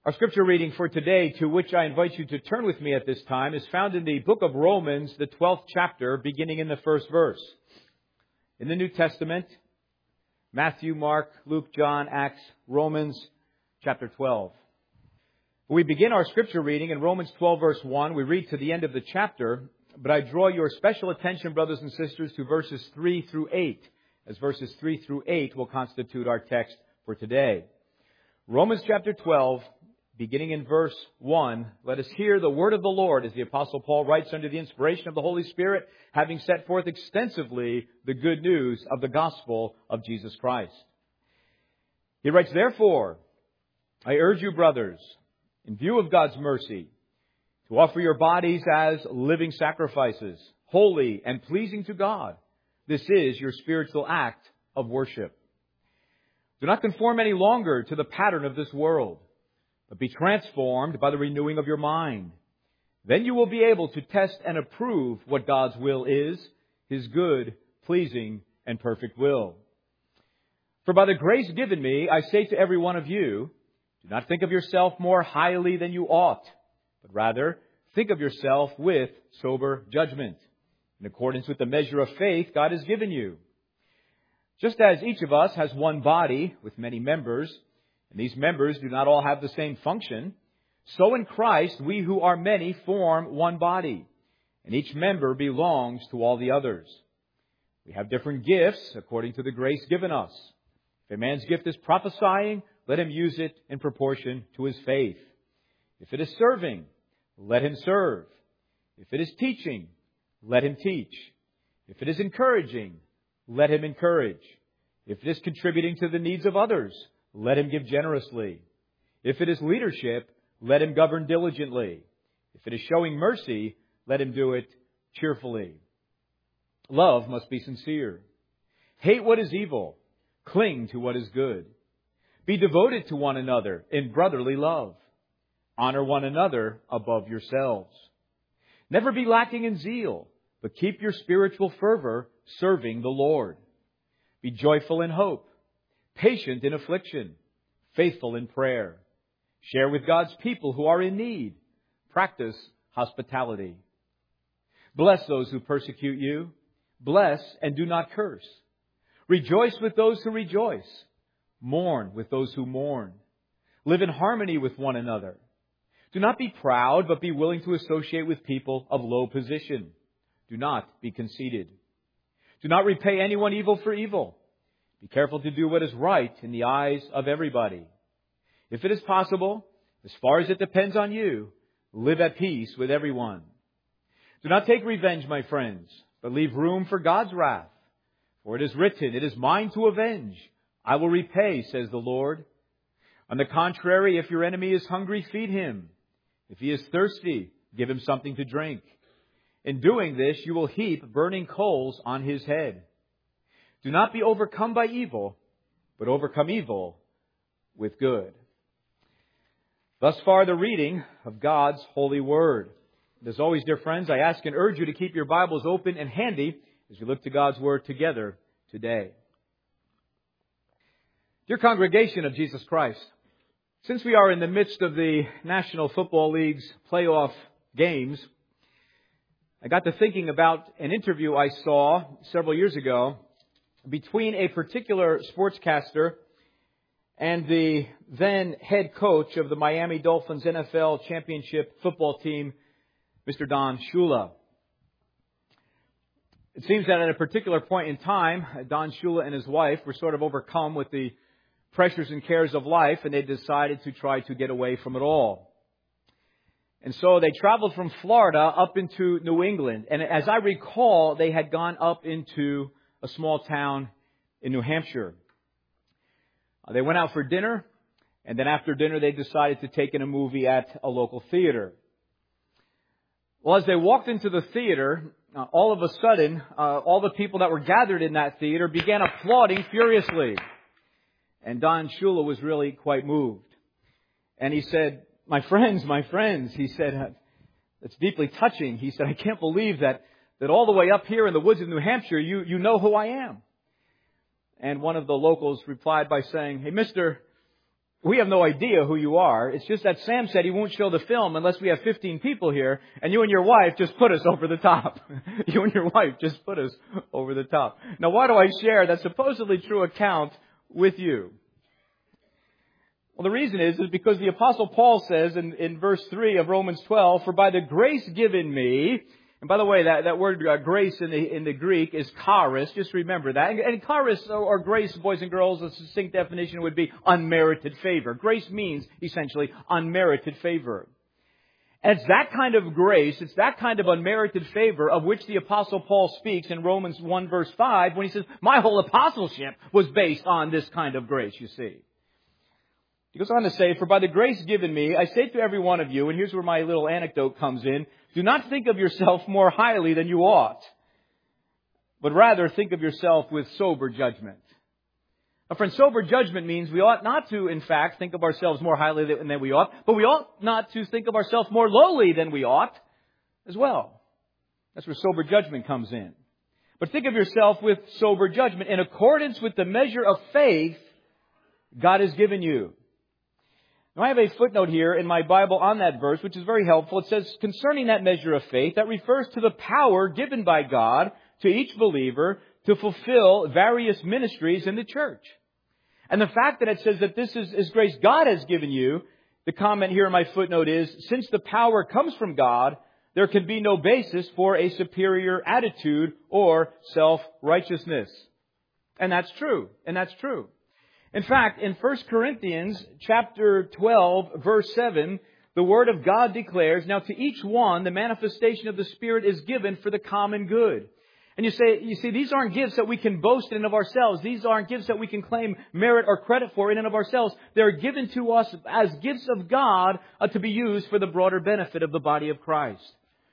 Our scripture reading for today, to which I invite you to turn with me at this time, is found in the book of Romans, the 12th chapter, beginning in the first verse. In the New Testament, Matthew, Mark, Luke, John, Acts, Romans, chapter 12. We begin our scripture reading in Romans 12, verse 1. We read to the end of the chapter, but I draw your special attention, brothers and sisters, to verses 3 through 8, as verses 3 through 8 will constitute our text for today. Romans chapter 12, beginning in verse 1, let us hear the word of the Lord as the Apostle Paul writes under the inspiration of the Holy Spirit, having set forth extensively the good news of the gospel of Jesus Christ. He writes, "Therefore, I urge you, brothers, in view of God's mercy, to offer your bodies as living sacrifices, holy and pleasing to God. This is your spiritual act of worship. Do not conform any longer to the pattern of this world, but be transformed by the renewing of your mind. Then you will be able to test and approve what God's will is, His good, pleasing, and perfect will. For by the grace given me, I say to every one of you, do not think of yourself more highly than you ought, but rather think of yourself with sober judgment, in accordance with the measure of faith God has given you. Just as each of us has one body with many members, and these members do not all have the same function, so in Christ we who are many form one body, and each member belongs to all the others. We have different gifts according to the grace given us. If a man's gift is prophesying, let him use it in proportion to his faith. If it is serving, let him serve. If it is teaching, let him teach. If it is encouraging, let him encourage. If it is contributing to the needs of others, let him give generously. If it is leadership, let him govern diligently. If it is showing mercy, let him do it cheerfully. Love must be sincere. Hate what is evil. Cling to what is good. Be devoted to one another in brotherly love. Honor one another above yourselves. Never be lacking in zeal, but keep your spiritual fervor serving the Lord. Be joyful in hope. Patient in affliction, faithful in prayer. Share with God's people who are in need. Practice hospitality. Bless those who persecute you. Bless and do not curse. Rejoice with those who rejoice. Mourn with those who mourn. Live in harmony with one another. Do not be proud, but be willing to associate with people of low position. Do not be conceited. Do not repay anyone evil for evil. Be careful to do what is right in the eyes of everybody. If it is possible, as far as it depends on you, live at peace with everyone. Do not take revenge, my friends, but leave room for God's wrath. For it is written, it is mine to avenge. I will repay, says the Lord. On the contrary, if your enemy is hungry, feed him. If he is thirsty, give him something to drink. In doing this, you will heap burning coals on his head. Do not be overcome by evil, but overcome evil with good. Thus far, the reading of God's holy word. And as always, dear friends, I ask and urge you to keep your Bibles open and handy as we look to God's word together today. Dear congregation of Jesus Christ, since we are in the midst of the National Football League's playoff games, I got to thinking about an interview I saw several years ago between a particular sportscaster and the then head coach of the Miami Dolphins NFL championship football team, Mr. Don Shula. It seems that at a particular point in time, Don Shula and his wife were sort of overcome with the pressures and cares of life, and they decided to try to get away from it all. And so they traveled from Florida up into New England. And as I recall, they had gone up into a small town in New Hampshire. They went out for dinner, and then after dinner they decided to take in a movie at a local theater. Well, as they walked into the theater, all of a sudden, all the people that were gathered in that theater began applauding furiously. And Don Shula was really quite moved. And he said, my friends, he said, it's deeply touching. He said, I can't believe that all the way up here in the woods of New Hampshire, you know who I am. And one of the locals replied by saying, hey, mister, We have no idea who you are. It's just that Sam said he won't show the film unless we have 15 people here, and you and your wife just put us over the top. You and your wife just put us over the top. Now, why do I share that supposedly true account with you? Well, the reason is because the Apostle Paul says in verse 3 of Romans 12, "For by the grace given me," and by the way, that word grace in the Greek is charis. Just remember that. And charis or grace, boys and girls, a succinct definition would be unmerited favor. Grace means essentially unmerited favor. And it's that kind of grace, it's that kind of unmerited favor of which the Apostle Paul speaks in Romans 1 verse 5 when he says, "My whole apostleship was based on this kind of grace," you see. He goes on to say, "For by the grace given me, I say to every one of you," and here's where my little anecdote comes in, "do not think of yourself more highly than you ought, but rather think of yourself with sober judgment." Now, friend, sober judgment means we ought not to, in fact, think of ourselves more highly than we ought, but we ought not to think of ourselves more lowly than we ought as well. That's where sober judgment comes in. But think of yourself with sober judgment in accordance with the measure of faith God has given you. Now, I have a footnote here in my Bible on that verse, which is very helpful. It says, concerning that measure of faith, that refers to the power given by God to each believer to fulfill various ministries in the church. And the fact that it says that this is grace God has given you, the comment here in my footnote is, since the power comes from God, there can be no basis for a superior attitude or self-righteousness. And that's true. And that's true. In fact, in 1 Corinthians chapter 12, verse 7, the Word of God declares, "Now to each one the manifestation of the Spirit is given for the common good." And you see, these aren't gifts that we can boast in and of ourselves. These aren't gifts that we can claim merit or credit for in and of ourselves. They're given to us as gifts of God to be used for the broader benefit of the body of Christ.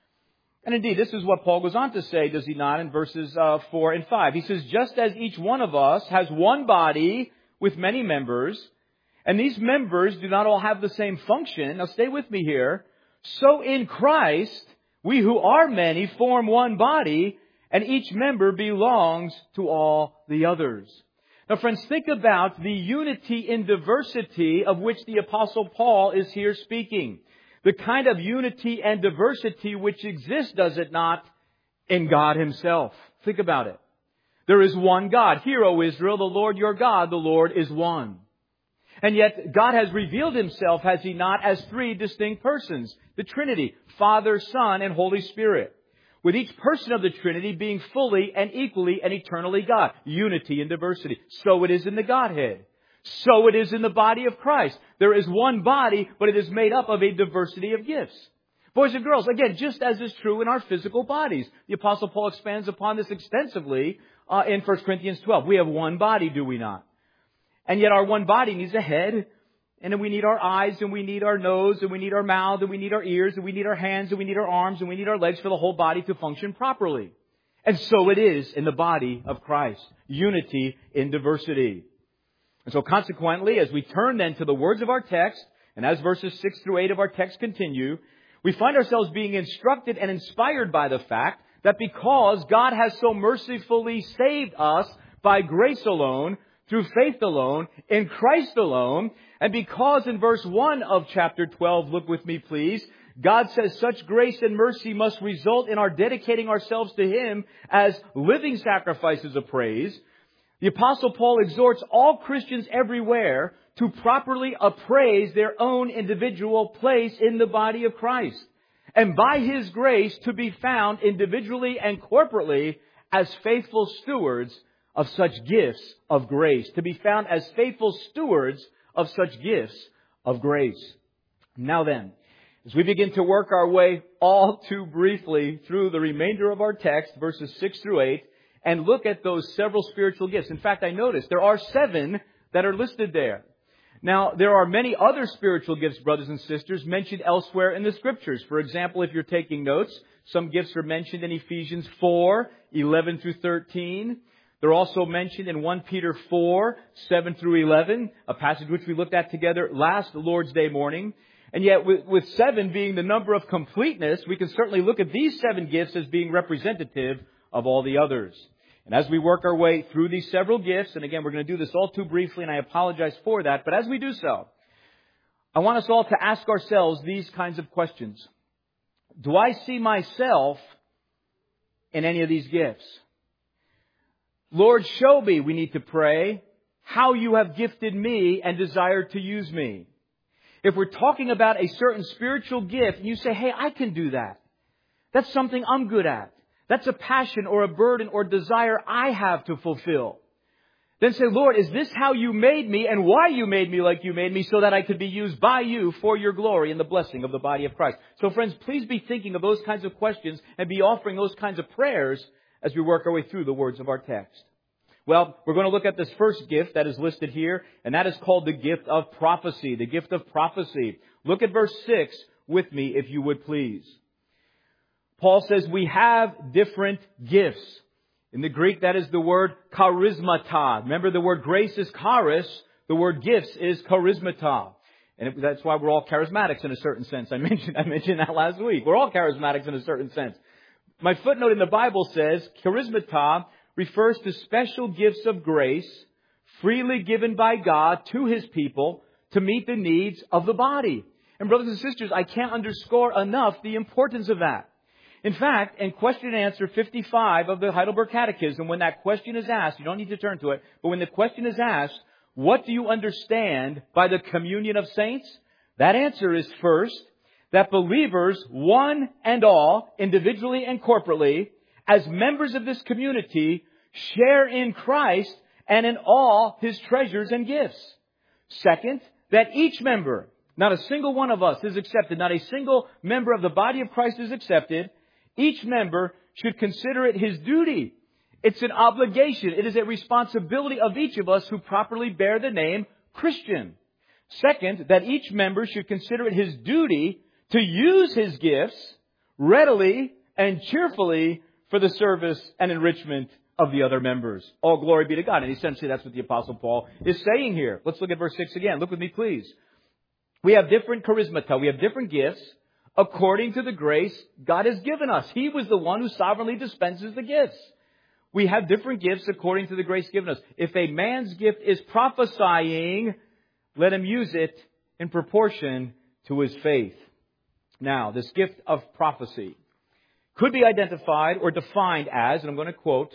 And indeed, this is what Paul goes on to say, does he not, in verses 4 and 5. He says, "Just as each one of us has one body with many members, and these members do not all have the same function." Now stay with me here. "So in Christ, we who are many form one body, and each member belongs to all the others." Now friends, think about the unity in diversity of which the Apostle Paul is here speaking. The kind of unity and diversity which exists, does it not, in God Himself. Think about it. There is one God. Hear, O Israel, the Lord your God, the Lord is one. And yet God has revealed Himself, has He not, as three distinct persons. The Trinity, Father, Son, and Holy Spirit. With each person of the Trinity being fully and equally and eternally God. Unity and diversity. So it is in the Godhead. So it is in the body of Christ. There is one body, but it is made up of a diversity of gifts. Boys and girls, again, just as is true in our physical bodies. The Apostle Paul expands upon this extensively in 1 Corinthians 12. We have one body, do we not? And yet our one body needs a head, and then we need our eyes, and we need our nose, and we need our mouth, and we need our ears, and we need our hands, and we need our arms, and we need our legs for the whole body to function properly. And so it is in the body of Christ. Unity in diversity. And so consequently, as we turn then to the words of our text, and as verses 6 through 8 of our text continue, we find ourselves being instructed and inspired by the fact that because God has so mercifully saved us by grace alone, through faith alone, in Christ alone, and because in verse 1 of chapter 12, look with me please, God says such grace and mercy must result in our dedicating ourselves to Him as living sacrifices of praise. The Apostle Paul exhorts all Christians everywhere to properly appraise their own individual place in the body of Christ. And by His grace to be found individually and corporately as faithful stewards of such gifts of grace. To be found as faithful stewards of such gifts of grace. Now then, as we begin to work our way all too briefly through the remainder of our text, verses 6 through 8, and look at those several spiritual gifts. In fact, I noticed there are 7 that are listed there. Now, there are many other spiritual gifts, brothers and sisters, mentioned elsewhere in the Scriptures. For example, if you're taking notes, some gifts are mentioned in Ephesians 4, 11 through 13. They're also mentioned in 1 Peter 4, 7 through 11, a passage which we looked at together last Lord's Day morning. And yet, with 7 being the number of completeness, we can certainly look at these 7 gifts as being representative of all the others. And as we work our way through these several gifts, and again, we're going to do this all too briefly, and I apologize for that, but as we do so, I want us all to ask ourselves these kinds of questions. Do I see myself in any of these gifts? Lord, show me, we need to pray, how you have gifted me and desired to use me. If we're talking about a certain spiritual gift, and you say, hey, I can do that. That's something I'm good at. That's a passion or a burden or desire I have to fulfill. Then say, Lord, is this how you made me and why you made me like you made me so that I could be used by you for your glory and the blessing of the body of Christ? So friends, please be thinking of those kinds of questions and be offering those kinds of prayers as we work our way through the words of our text. Well, we're going to look at this first gift that is listed here, and that is called the gift of prophecy. The gift of prophecy. Look at verse 6 with me, if you would please. Paul says we have different gifts. In the Greek, that is the word charismata. Remember, the word grace is charis. The word gifts is charismata. And that's why we're all charismatics in a certain sense. I mentioned that last week. We're all charismatics in a certain sense. My footnote in the Bible says charismata refers to special gifts of grace freely given by God to His people to meet the needs of the body. And brothers and sisters, I can't underscore enough the importance of that. In fact, in question and answer 55 of the Heidelberg Catechism, when that question is asked, you don't need to turn to it, but when the question is asked, what do you understand by the communion of saints? That answer is first, that believers, one and all, individually and corporately, as members of this community, share in Christ and in all His treasures and gifts. Second, that each member, not a single one of us is accepted, not a single member of the body of Christ is accepted. Each member should consider it his duty. It's an obligation. It is a responsibility of each of us who properly bear the name Christian. Second, that each member should consider it his duty to use his gifts readily and cheerfully for the service and enrichment of the other members. All glory be to God. And essentially that's what the Apostle Paul is saying here. Let's look at verse 6 again. Look with me, please. We have different charismata. We have different gifts according to the grace God has given us. He was the one who sovereignly dispenses the gifts. We have different gifts according to the grace given us. If a man's gift is prophesying, let him use it in proportion to his faith. Now, this gift of prophecy could be identified or defined as, and I'm going to quote,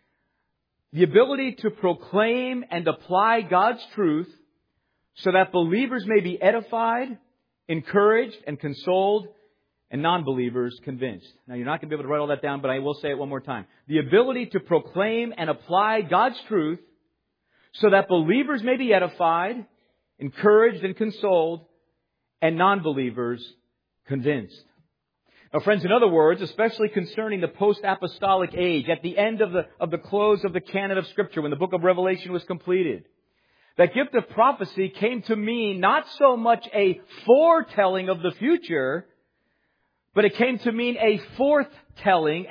the ability to proclaim and apply God's truth so that believers may be edified, encouraged, and consoled, and non-believers convinced. Now, you're not going to be able to write all that down, but I will say it one more time. The ability to proclaim and apply God's truth so that believers may be edified, encouraged, and consoled, and non-believers convinced. Now, friends, in other words, especially concerning the post-apostolic age, at the end of the close of the canon of Scripture, when the book of Revelation was completed, that gift of prophecy came to mean not so much a foretelling of the future, but it came to mean a forthtelling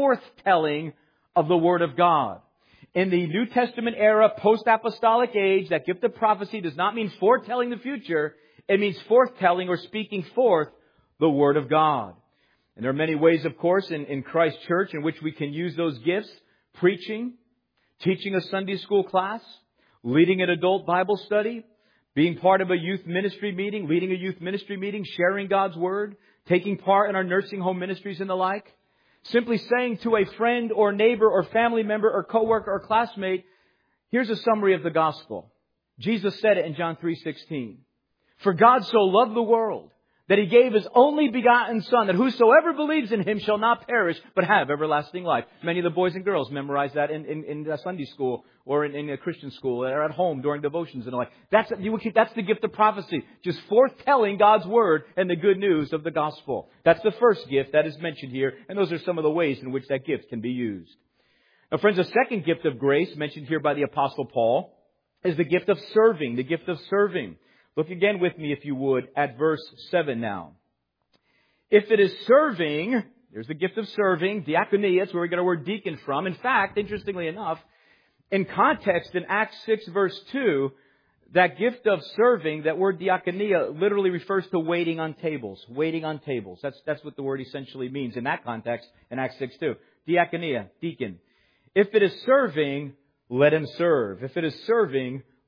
of the Word of God. In the New Testament era, post-apostolic age, that gift of prophecy does not mean foretelling the future. It means forthtelling or speaking forth the Word of God. And there are many ways, of course, in Christ Church in which we can use those gifts. Preaching, teaching a Sunday school class, leading an adult Bible study, being part of a youth ministry meeting, leading a youth ministry meeting, sharing God's Word, taking part in our nursing home ministries and the like. Simply saying to a friend or neighbor or family member or coworker or classmate, here's a summary of the gospel. Jesus said it in John 3:16. For God so loved the world that He gave His only begotten Son, that whosoever believes in Him shall not perish, but have everlasting life. Many of the boys and girls memorize that in Sunday school or in a Christian school or at home during devotions and the like. That's the gift of prophecy. Just foretelling God's Word and the good news of the gospel. That's the first gift that is mentioned here, and those are some of the ways in which that gift can be used. Now, friends, the second gift of grace mentioned here by the Apostle Paul is the gift of serving. The gift of serving. Look again with me, if you would, at verse 7 now. If it is serving, there's the gift of serving, diakonia, it's where we get our word deacon from. In fact, interestingly enough, in context, in Acts 6 verse 2, that gift of serving, that word diakonia, literally refers to waiting on tables. Waiting on tables. That's what the word essentially means in that context, in Acts 6 2. Diakonia, deacon. If it is serving, let him serve. If it is serving,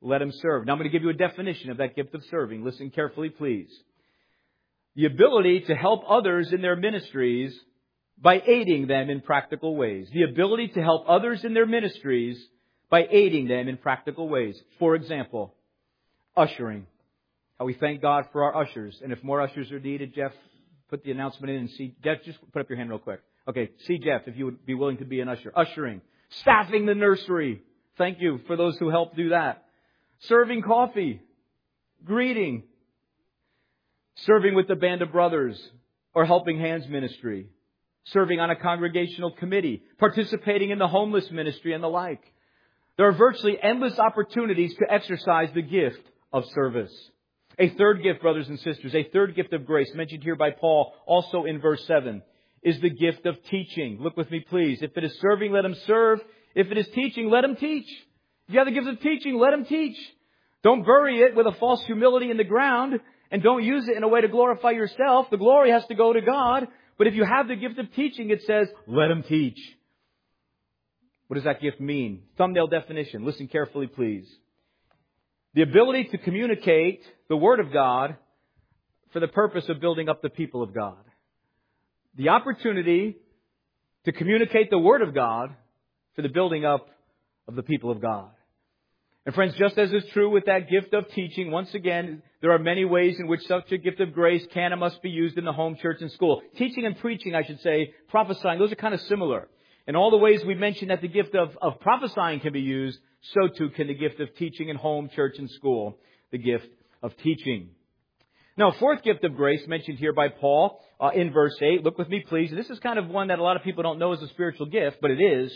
let him serve. Now I'm going to give you a definition of that gift of serving. Listen carefully, please. The ability to help others in their ministries by aiding them in practical ways. The ability to help others in their ministries by aiding them in practical ways. For example, ushering. How we thank God for our ushers. And if more ushers are needed, Jeff, put the announcement in and see. Jeff, just put up your hand real quick. Okay, see Jeff if you would be willing to be an usher. Ushering. Staffing the nursery. Thank you for those who helped do that. Serving coffee. Greeting. Serving with the Band of Brothers or Helping Hands ministry. Serving on a congregational committee. Participating in the homeless ministry and the like. There are virtually endless opportunities to exercise the gift of service. A third gift, brothers and sisters, a third gift of grace mentioned here by Paul, also in verse 7, is the gift of teaching. Look with me, please. If it is serving, let him serve. If it is teaching, let him teach. If you have the gift of teaching, let him teach. Don't bury it with a false humility in the ground, and don't use it in a way to glorify yourself. The glory has to go to God. But if you have the gift of teaching, it says, let him teach. What does that gift mean? Thumbnail definition. Listen carefully, please. The ability to communicate the Word of God for the purpose of building up the people of God. The opportunity to communicate the Word of God for the building up of the people of God. And friends, just as is true with that gift of teaching, once again, there are many ways in which such a gift of grace can and must be used in the home, church, and school. Teaching and preaching, I should say, prophesying, those are kind of similar. In all the ways we mentioned that the gift of prophesying can be used, so too can the gift of teaching in home, church, and school, the gift of teaching. Now, fourth gift of grace mentioned here by Paul in verse 8. Look with me, please. This is kind of one that a lot of people don't know is a spiritual gift, but it is.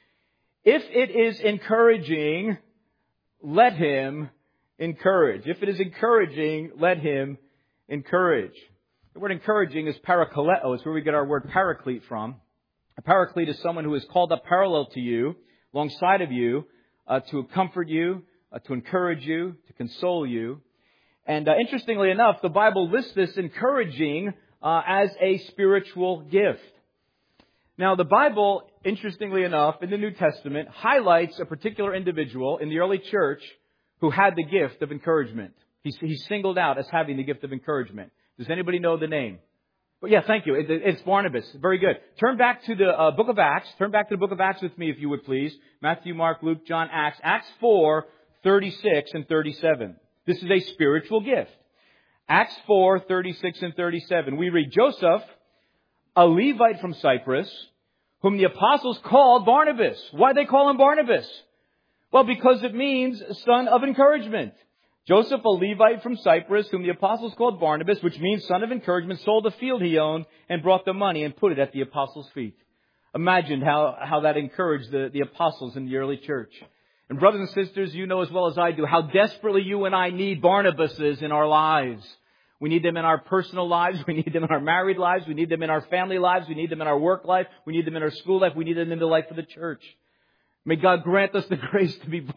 If it is encouraging, let him encourage. If it is encouraging, let him encourage. The word encouraging is parakaleo. It's where we get our word paraclete from. A paraclete is someone who is called up parallel to you, alongside of you, to comfort you, to encourage you, to console you. And interestingly enough, the Bible lists this encouraging as a spiritual gift. Now, the Bible, interestingly enough, in the New Testament, highlights a particular individual in the early church who had the gift of encouragement. He's singled out as having the gift of encouragement. Does anybody know the name? Well, yeah, thank you. It's Barnabas. Very good. Turn back to the book of Acts. Turn back to the book of Acts with me, if you would please. Matthew, Mark, Luke, John, Acts. Acts 4, 36 and 37. This is a spiritual gift. Acts 4, 36 and 37. We read, Joseph, a Levite from Cyprus, whom the apostles called Barnabas. Why did they call him Barnabas? Well, because it means son of encouragement. Joseph, a Levite from Cyprus, whom the apostles called Barnabas, which means son of encouragement, sold the field he owned and brought the money and put it at the apostles' feet. Imagine how that encouraged the apostles in the early church. And brothers and sisters, you know as well as I do how desperately you and I need Barnabases in our lives. We need them in our personal lives. We need them in our married lives. We need them in our family lives. We need them in our work life. We need them in our school life. We need them in the life of the church. May God grant us the grace to be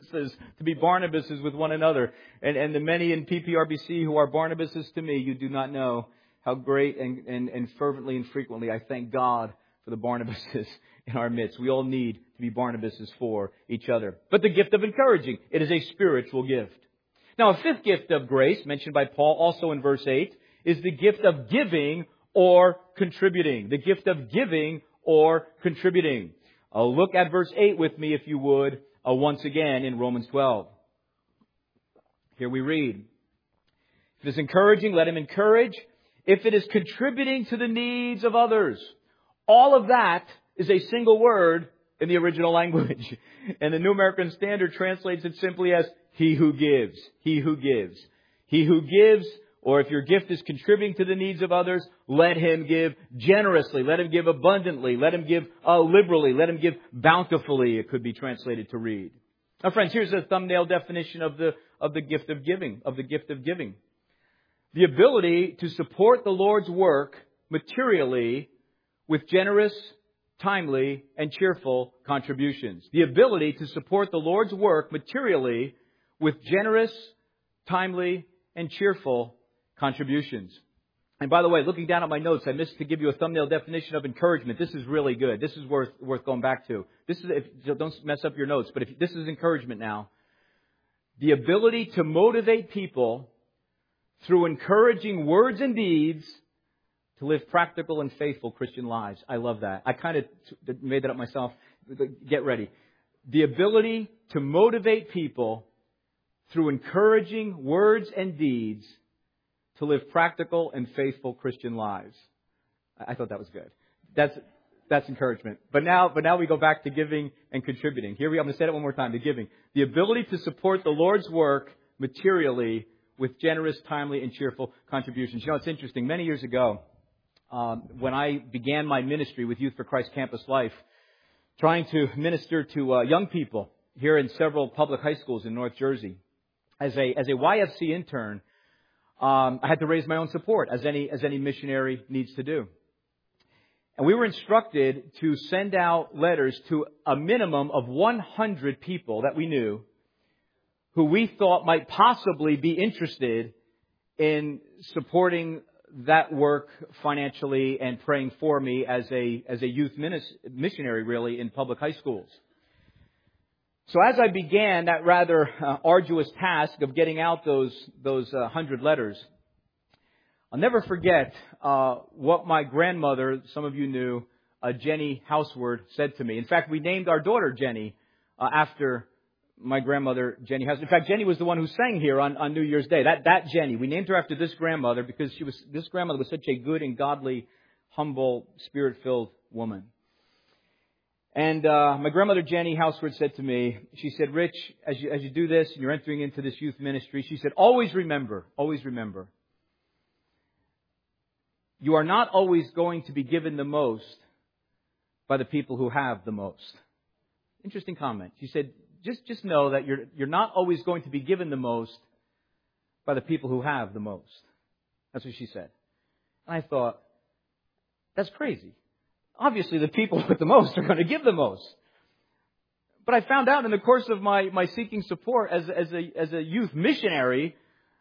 Barnabases with one another. And the many in PPRBC who are Barnabases to me, you do not know how great and fervently and frequently I thank God for the Barnabases in our midst. We all need to be Barnabases for each other. But the gift of encouraging, it is a spiritual gift. Now, a fifth gift of grace, mentioned by Paul also in verse 8, is the gift of giving or contributing. The gift of giving or contributing. Look at verse 8 with me, if you would, once again in Romans 12. Here we read, if it is encouraging, let him encourage. If it is contributing to the needs of others. All of that is a single word in the original language. And the New American Standard translates it simply as he who gives. He who gives. He who gives, or if your gift is contributing to the needs of others, let him give generously. Let him give abundantly. Let him give liberally. Let him give bountifully, it could be translated to read. Now, friends, here's a thumbnail definition of the gift of giving, The ability to support the Lord's work materially with generous, timely, and cheerful contributions. The ability to support the Lord's work materially with generous, timely, and cheerful contributions. And by the way, looking down at my notes, I missed to give you a thumbnail definition of encouragement. This is really good. This is worth going back to. Don't mess up your notes, but this is encouragement now. the ability to motivate people through encouraging words and deeds to live practical and faithful Christian lives. I love that. I kind of made that up myself. Get ready. The ability to motivate people through encouraging words and deeds to live practical and faithful Christian lives. I thought that was good. That's encouragement. But now we go back to giving and contributing. Here I'm going to say that one more time. The giving. The ability to support the Lord's work materially with generous, timely, and cheerful contributions. You know, it's interesting. Many years ago, when I began my ministry with Youth for Christ Campus Life, trying to minister to young people here in several public high schools in North Jersey, as a YFC intern, I had to raise my own support, as any missionary needs to do. And we were instructed to send out letters to a minimum of 100 people that we knew who we thought might possibly be interested in supporting that work financially and praying for me as a youth missionary, really, in public high schools. So as I began that rather arduous task of getting out those 100 letters, I'll never forget what my grandmother, some of you knew, Jenny Houseward, said to me. In fact, we named our daughter Jenny after my grandmother, Jenny Houseward. In fact, Jenny was the one who sang here on New Year's Day. That Jenny. We named her after this grandmother because this grandmother was such a good and godly, humble, spirit-filled woman. And my grandmother, Jenny Houseward, said to me, she said, Rich, as you do this and you're entering into this youth ministry, she said, always remember, you are not always going to be given the most by the people who have the most. Interesting comment. She said, just know that you're not always going to be given the most by the people who have the most. That's what she said. And I thought, that's crazy. Obviously, the people with the most are going to give the most. But I found out in the course of my seeking support as a youth missionary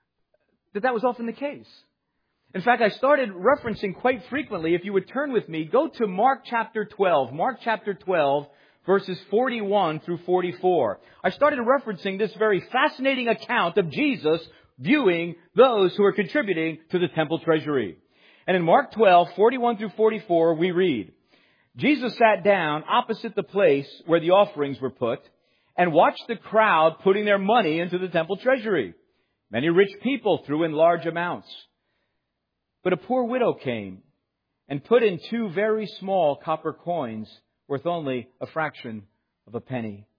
that was often the case. In fact, I started referencing quite frequently, if you would turn with me, go to Mark chapter 12. Mark chapter 12, verses 41 through 44. I started referencing this very fascinating account of Jesus viewing those who are contributing to the temple treasury. And in Mark 12, 41 through 44, we read, Jesus sat down opposite the place where the offerings were put and watched the crowd putting their money into the temple treasury. Many rich people threw in large amounts. But a poor widow came and put in 2 very small copper coins worth only a fraction of a penny.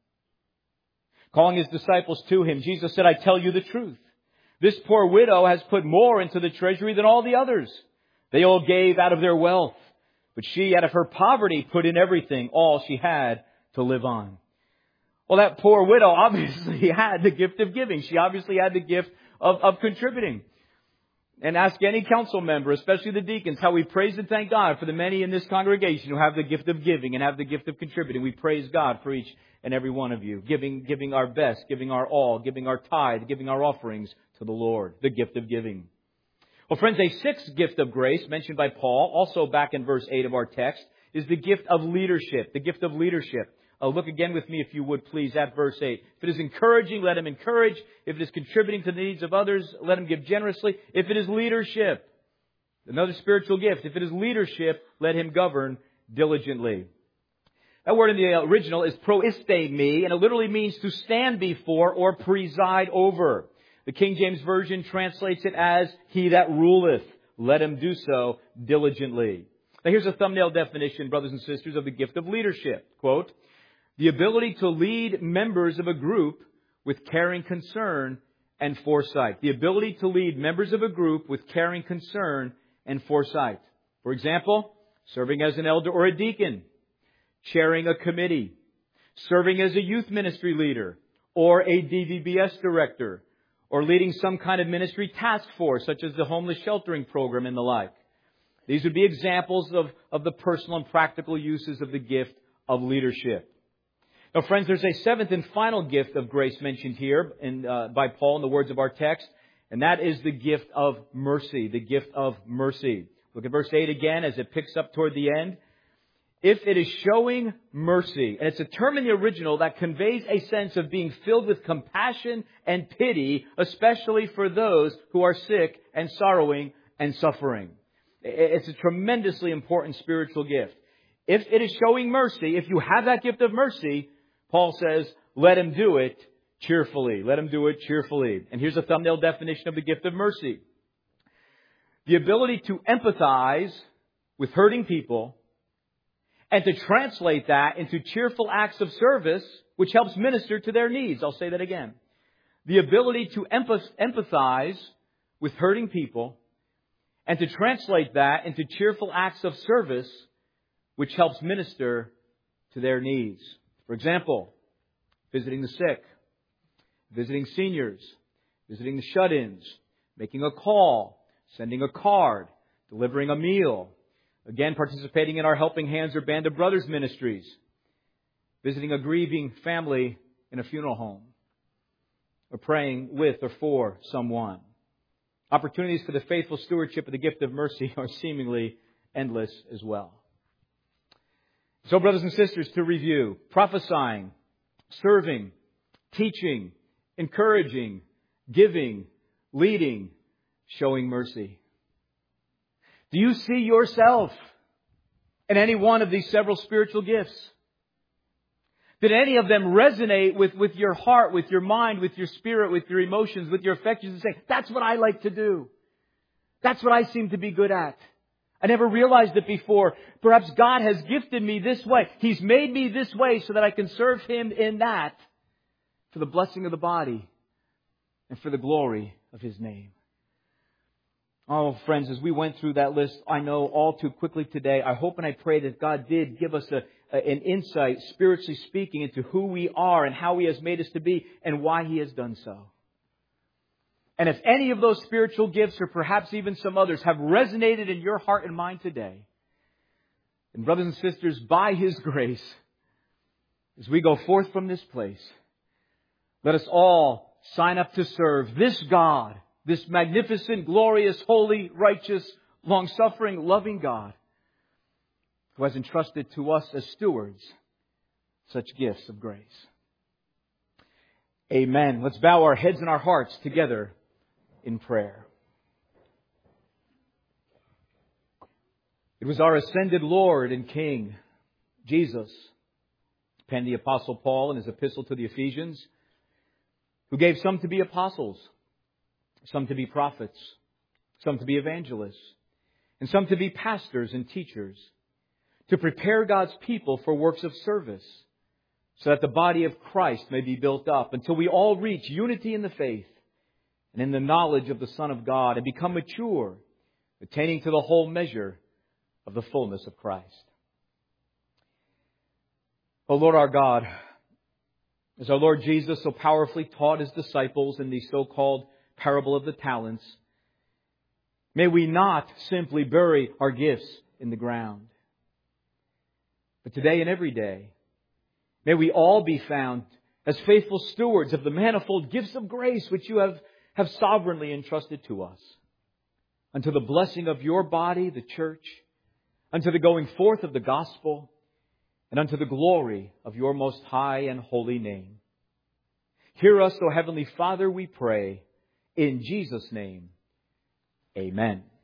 Calling his disciples to him, Jesus said, I tell you the truth. This poor widow has put more into the treasury than all the others. They all gave out of their wealth, but she, out of her poverty, put in everything, all she had to live on. Well, that poor widow obviously had the gift of giving. She obviously had the gift of contributing. And ask any council member, especially the deacons, how we praise and thank God for the many in this congregation who have the gift of giving and have the gift of contributing. We praise God for each and every one of you, giving our best, giving our all, giving our tithe, giving our offerings to the Lord, the gift of giving. Well, friends, a 6th gift of grace mentioned by Paul, also back in verse 8 of our text, is the gift of leadership, the gift of leadership. Look again with me, if you would, please, at verse 8. If it is encouraging, let him encourage. If it is contributing to the needs of others, let him give generously. If it is leadership, another spiritual gift, if it is leadership, let him govern diligently. That word in the original is proistemi, and it literally means to stand before or preside over. The King James Version translates it as, he that ruleth, let him do so diligently. Now here's a thumbnail definition, brothers and sisters, of the gift of leadership. Quote, the ability to lead members of a group with caring concern and foresight. The ability to lead members of a group with caring concern and foresight. For example, serving as an elder or a deacon, chairing a committee, serving as a youth ministry leader or a DVBS director, or leading some kind of ministry task force, such as the homeless sheltering program and the like. These would be examples of the personal and practical uses of the gift of leadership. Now, friends, there's a 7th and final gift of grace mentioned here by Paul in the words of our text, and that is the gift of mercy, the gift of mercy. Look at verse 8 again as it picks up toward the end. if it is showing mercy. And it's a term in the original that conveys a sense of being filled with compassion and pity, especially for those who are sick and sorrowing and suffering. It's a tremendously important spiritual gift. If it is showing mercy, if you have that gift of mercy, Paul says, let him do it cheerfully. Let him do it cheerfully. And here's a thumbnail definition of the gift of mercy. The ability to empathize with hurting people and to translate that into cheerful acts of service, which helps minister to their needs. I'll say that again. The ability to empathize with hurting people and to translate that into cheerful acts of service, which helps minister to their needs. For example, visiting the sick, visiting seniors, visiting the shut-ins, making a call, sending a card, delivering a meal, again participating in our Helping Hands or Band of Brothers ministries, visiting a grieving family in a funeral home, or praying with or for someone. Opportunities for the faithful stewardship of the gift of mercy are seemingly endless as well. So, brothers and sisters, to review, prophesying, serving, teaching, encouraging, giving, leading, showing mercy. Do you see yourself in any one of these several spiritual gifts? Did any of them resonate with your heart, with your mind, with your spirit, with your emotions, with your affections, and say, that's what I like to do. That's what I seem to be good at. I never realized it before. Perhaps God has gifted me this way. He's made me this way so that I can serve Him in that for the blessing of the body and for the glory of His name. Oh, friends, as we went through that list, I know all too quickly today, I hope and I pray that God did give us an insight, spiritually speaking, into who we are and how He has made us to be and why He has done so. And if any of those spiritual gifts, or perhaps even some others, have resonated in your heart and mind today, then brothers and sisters, by His grace, as we go forth from this place, let us all sign up to serve this God, this magnificent, glorious, holy, righteous, long-suffering, loving God, who has entrusted to us as stewards such gifts of grace. Amen. Let's bow our heads and our hearts together in prayer. It was our ascended Lord and King, Jesus, penned the Apostle Paul in his epistle to the Ephesians, who gave some to be apostles, some to be prophets, some to be evangelists, and some to be pastors and teachers, to prepare God's people for works of service, so that the body of Christ may be built up until we all reach unity in the faith and in the knowledge of the Son of God and become mature, attaining to the whole measure of the fullness of Christ. O Lord our God, as our Lord Jesus so powerfully taught His disciples in the so-called parable of the talents, may we not simply bury our gifts in the ground, but today and every day, may we all be found as faithful stewards of the manifold gifts of grace which you have sovereignly entrusted to us, unto the blessing of your body, the church, unto the going forth of the gospel, and unto the glory of your most high and holy name. Hear us, O Heavenly Father, we pray, in Jesus' name. Amen.